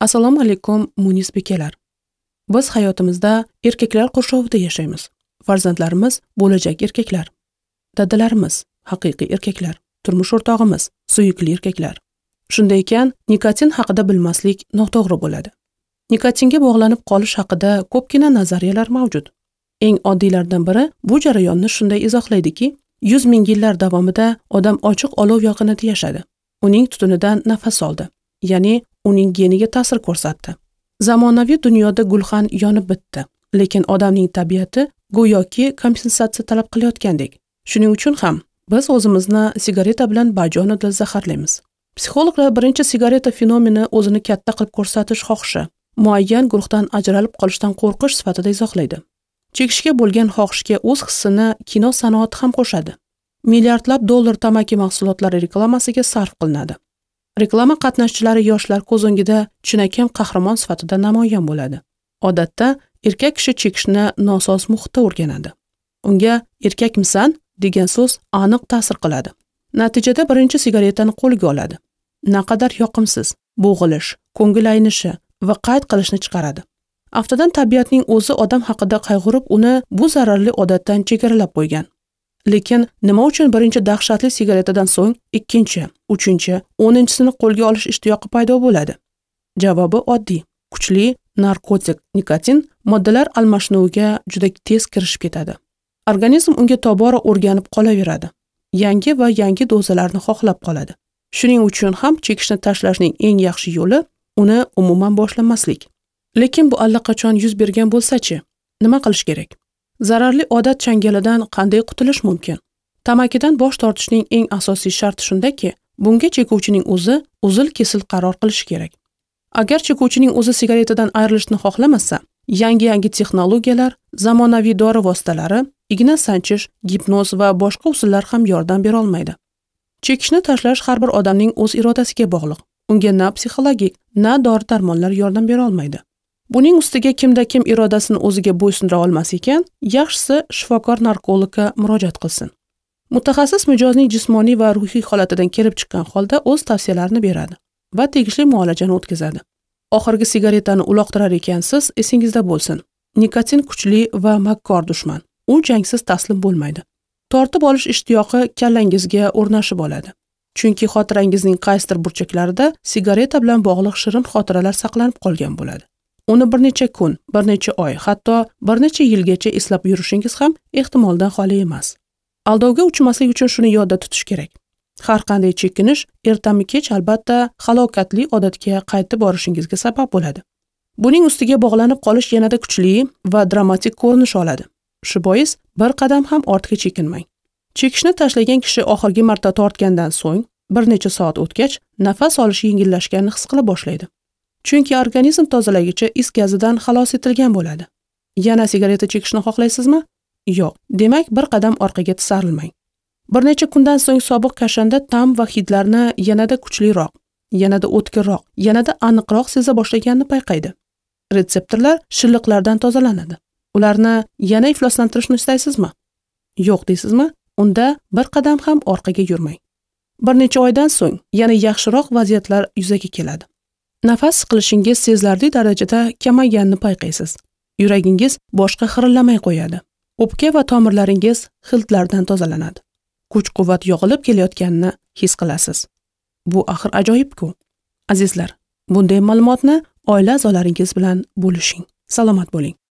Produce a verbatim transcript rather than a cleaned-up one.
Assalomu alaykum munis bekalar. Biz hayotimizda erkaklar qurshovida yashaymiz. Farzandlarimiz bo'lajak erkaklar. Dadalarimiz haqiqiy erkaklar. Turmush o'rtog'imiz suyukli erkaklar. Shunday ekan, nikotin haqida bilmaslik noto'g'ri bo'ladi. Nikotinga bog'lanib qolish haqida ko'pgina nazariyalar mavjud. Eng oddiylaridan biri bu jarayonni shunday izohlaydi-ki, yuz ming yillar davomida odam ochiq olov yaqinida yashadi. Uning tutunidan nafas oldi. Ya'ni uning geniga ta'sir ko'rsatdi. Zamonaviy dunyoda gulxan yonib bitdi, lekin odamning tabiati go'yoki kompensatsiya talab qilayotgandek. Shuning uchun ham biz o'zimizni sigareta bilan bajonidil zaharlaymiz. Psixologlar birinchi sigareta fenomeni o'zini katta qilib ko'rsatish xohishi, muayyan guruhdan ajralib qolishdan qo'rqish sifatida izohlaydi. Chekishga bo'lgan xohishga o'z hissini kino sanoati ham qo'shadi. Milliardlab dollar tamaki mahsulotlari reklamasiga sarf qilinadi. Reklama qatnashchilari yoshlar ko'z o'ngida chinakam qahramon sifatida namoyon bo'ladi. Odatda erkak kishi chekishni nosoz muhitda o'rganadi. Unga erkakmisan degan so'z aniq ta'sir qiladi. Natijada birinchi sigaretani qo'lga oladi. Naqadar yoqimsiz, bo'g'ilish, ko'ngil aynishi va qayd qilishni chiqaradi. Aftidan tabiatning o'zi odam haqida qayg'urib, uni bu zararli odatdan chegaralab qo'ygan. Lekin nima uchun birinchi dahshatli sigaretadan so'ng ikkinchi, uchinchi, o'ninchisini qo'lga olish ishtiyoqi paydo bo'ladi? Javobi oddiy. Kuchli narkotik nikotin moddalar almashinuviga juda tez kirishib ketadi. Organizm unga tobora o'rganib qolaveradi. Yangi va yangi dozalarni xohlab qoladi. Shuning uchun ham chekishni tashlashning eng yaxshi yo'li uni umuman boshlamaslik. Lekin bu allaqachon yuz bergan bo'lsa-chi, nima qilish kerak? Zararli odat changalidan qanday qutulish mumkin? Tamakidan bosh tortishning eng asosiy sharti shundaki, bunga chekuvchining o'zi uzil-kesil qaror qilishi kerak. Agar chekuvchining o'zi sigaretadan ayrilishni xohlamasa, yangi-yangi texnologiyalar, zamonaviy dori vositalari, igna sanchish, gipnoz va boshqa usullar ham yordam bera olmaydi. Chekishni tashlash har bir odamning o'z irodasiga bog'liq. Unga na psixologik, na dori-darmonlar yordam bera olmaydi. Buning ustiga kimda kim irodasini o'ziga bo'ysundira olmas ekan, yaxshisi shifokor narkologga murojaat qilsin. Mutaxassis mijozning jismoniy va ruhiy holatidan kelib chiqqan holda o'z tavsiyalarini beradi va tegishli muolajani o'tkazadi. Oxirgi sigaretani uloqtirar ekansiz, esingizda bo'lsin. Nikotin kuchli va makkor dushman. U jangsiz taslim bo'lmaydi. Tortib olish ishtiyoqi kallangizga o'rnashib oladi. Chunki xotirangizning qaysidir burchaklarida sigareta bilan bog'liq shirin xotiralar saqlanib qolgan bo'ladi. Uni bir necha kun, bir necha oy, hatto bir necha yilgacha eslab yurishingiz ham ehtimoldan xoli emas. Aldovga uchmaslik uchun shuni yodda tutish kerak. Har qanday chekinish ertami-kech albatta halokatli odatga qaytib borishingizga sabab bo'ladi. Buning ustiga bog'lanib qolish yanada kuchli va dramatik ko'rinish oladi. Shu bois bir qadam ham ortga chekinmang. Chekishni tashlagan kishi oxirgi marta tortgandan so'ng bir necha soat o'tgach nafas olish yengillashganini his qila boshlaydi. Chunki organizm tozalagichi is gazidan xalos etilgan bo'ladi. Yana sigareta chekishni xohlaysizmi? Yo'q. Demak, bir qadam orqaga tisarilmang. Bir necha kundan so'ng sobiq kashanda ta'm va hidlarni yanada kuchliroq, yanada o'tkirroq, yanada aniqroq seza boshlaganini payqaydi. Retseptorlar shilliqlardan tozalanadi. Ularni yana ifloslantirishni istaysizmi? Yo'q deysizmi? Unda bir qadam ham orqaga yurmang. Bir necha oydan so'ng yana yaxshiroq vaziyatlar yuzaga keladi. Nafas siqilishingiz sezilarli darajada kamayganini payqaysiz. Yuragingiz boshqa xirillamay qo'yadi. O'pka va tomirlaringiz xiltlardan tozalanadi. Kuch-quvvat yog'ilib kelayotganini his qilasiz. Bu axir ajoyib-ku. Azizlar, bunday ma'lumotni oila a'zolaringiz bilan bo'lishing. Salomat bo'ling.